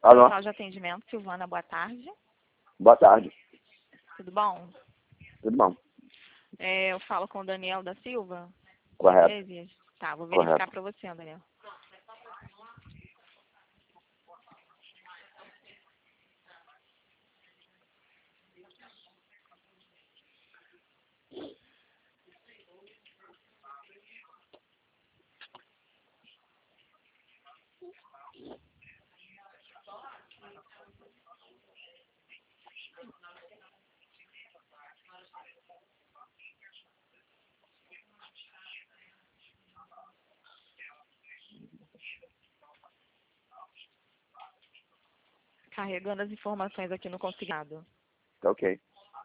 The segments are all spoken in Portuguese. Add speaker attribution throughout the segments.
Speaker 1: Alô?
Speaker 2: Central de atendimento, Silvana, boa tarde.
Speaker 1: Boa tarde.
Speaker 2: Tudo bom?
Speaker 1: Tudo bom?
Speaker 2: Eu falo com o Daniel da Silva.
Speaker 1: Correto.
Speaker 2: Menezes. Tá, vou verificar para você, Daniel. Carregando as informações aqui no consignado.
Speaker 1: Tá ok.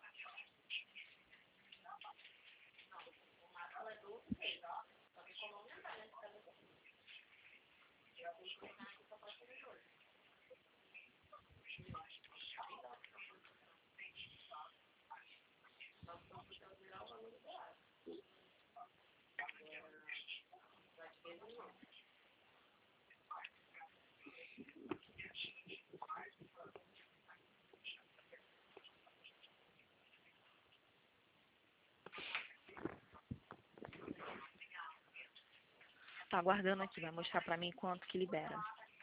Speaker 2: Tá aguardando aqui, vai mostrar para mim quanto que libera.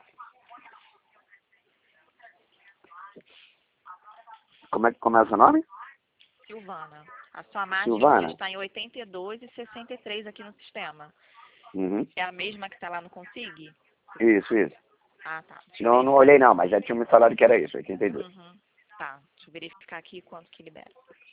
Speaker 1: Como é que começa o nome?
Speaker 2: Silvana, a sua margem
Speaker 1: Silvana?
Speaker 2: está em 82,63 aqui no sistema.
Speaker 1: Uhum.
Speaker 2: É a mesma que está lá no Consig?
Speaker 1: Isso, isso.
Speaker 2: Ah, tá.
Speaker 1: Não olhei não, mas já tinha me falado que era isso, 82.
Speaker 2: Uhum. Tá, deixa eu verificar aqui quanto que libera.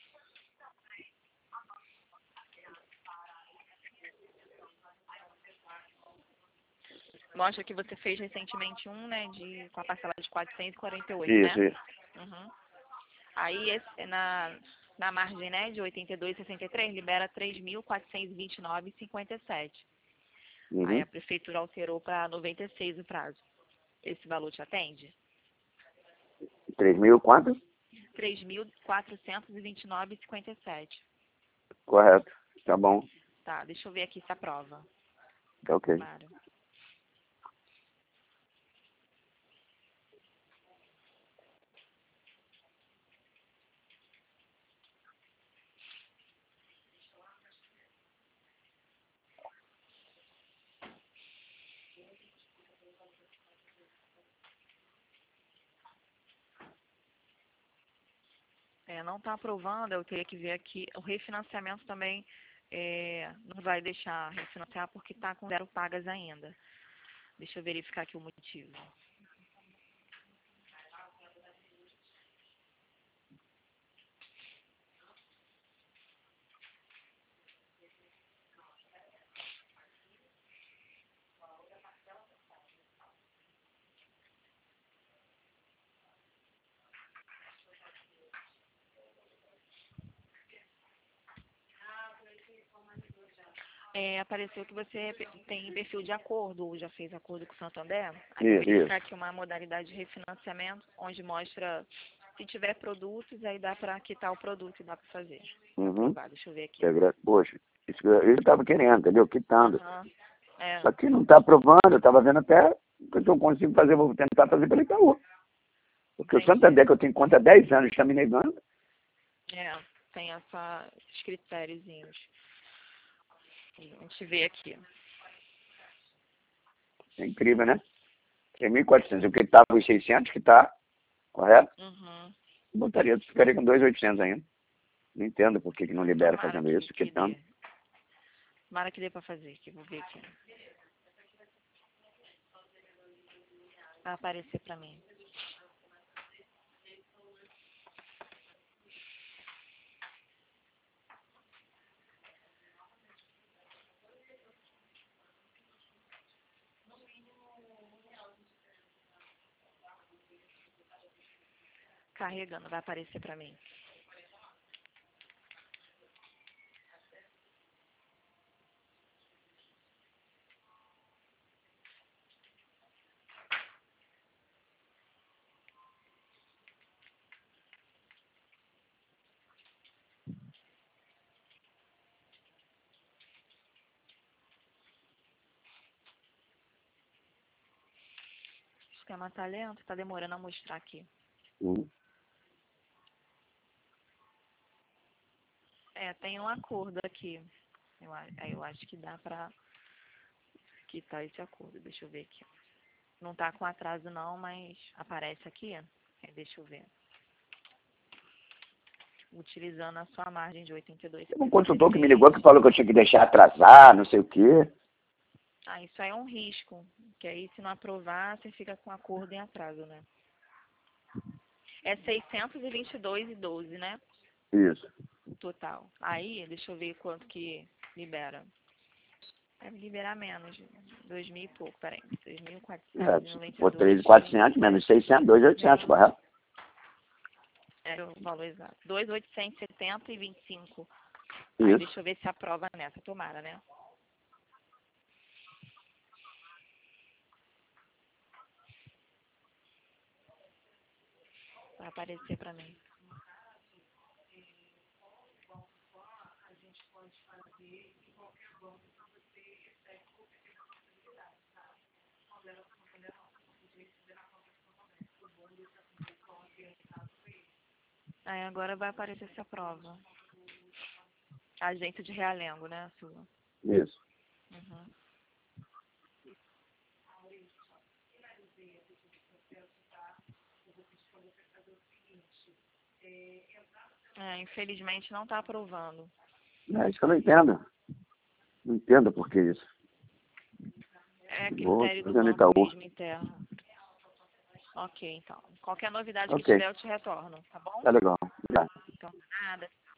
Speaker 2: Mostra que você fez recentemente um, né, com a parcela de 448,
Speaker 1: Isso,
Speaker 2: né?
Speaker 1: isso.
Speaker 2: Uhum. Aí, na margem, né, de 82,63, libera 3.429,57. Aí
Speaker 1: Uhum.
Speaker 2: a prefeitura alterou para 96 o prazo. Esse valor te atende?
Speaker 1: 3.000 quanto?
Speaker 2: 3.429,57.
Speaker 1: Correto. Tá bom.
Speaker 2: Tá, deixa eu ver aqui se aprova.
Speaker 1: Tá ok.
Speaker 2: Claro. Não está aprovando, eu teria que ver aqui. O refinanciamento também não vai deixar refinanciar porque está com 0 pagas ainda. Deixa eu verificar aqui o motivo. Apareceu que você tem perfil de acordo, ou já fez acordo com o Santander. Aí vou verificar aqui uma modalidade de refinanciamento, onde mostra se tiver produtos, aí dá para quitar o produto e dá para fazer.
Speaker 1: Uhum.
Speaker 2: Deixa eu ver aqui.
Speaker 1: Poxa, isso que eu estava querendo, entendeu? Quitando.
Speaker 2: Uhum.
Speaker 1: Só que não está aprovando, eu estava vendo até que eu consigo fazer, vou tentar fazer pelo Itaú. Porque o Santander, que eu tenho conta há 10 anos, está me negando.
Speaker 2: Tem esses critériozinhos. A gente vê aqui.
Speaker 1: É incrível, né? 3.400. O que estava os 600, que está, correto?
Speaker 2: Uhum.
Speaker 1: Ficaria com 2.800 ainda. Não entendo por que não libera
Speaker 2: Tomara
Speaker 1: fazendo isso, quitando.
Speaker 2: Tomara que dê para fazer aqui, vou ver aqui. Vai aparecer para mim. Carregando, vai aparecer para mim. sistema tá lento, tá demorando a mostrar aqui. Tem um acordo aqui. Eu acho que dá pra quitar esse acordo. Deixa eu ver aqui. Não tá com atraso não, mas aparece aqui. Deixa eu ver. Utilizando a sua margem de 82.
Speaker 1: Teve um consultor que me ligou que falou que eu tinha que deixar atrasar, não sei o quê.
Speaker 2: Isso aí é um risco. Que aí, se não aprovar, você fica com acordo em atraso, né? É 622,12, né?
Speaker 1: Isso.
Speaker 2: O total. Aí, deixa eu ver quanto que libera. Deve liberar menos. 2.000 e pouco, peraí. 6.492.
Speaker 1: Por 3.400 menos 600, 2.800, correto?
Speaker 2: Era o valor exato. 2.870,25.
Speaker 1: Isso.
Speaker 2: Deixa eu ver se aprova nessa. Tomara, né? Vai aparecer pra mim. Aí agora vai aparecer se aprova. Agência de Realengo, né, a sua?
Speaker 1: Isso.
Speaker 2: Uhum. Infelizmente não está aprovando.
Speaker 1: É isso que eu não entendo. Não entendo por que isso.
Speaker 2: É critério do banco mesmo interno. Ok, então. Qualquer novidade que tiver, eu te retorno, tá bom?
Speaker 1: Tá legal. Obrigado.
Speaker 2: Então, nada.